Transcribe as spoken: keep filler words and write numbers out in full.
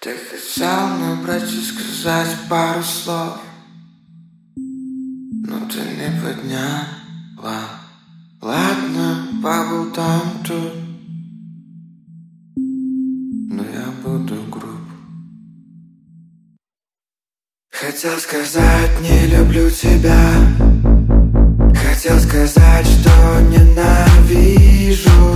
Ты хотел набрать и сказать пару слов, но ты не подняла. Ладно, поболтаем тут, но я буду груб. Хотел сказать, не люблю тебя. Хотел сказать, что ненавижу.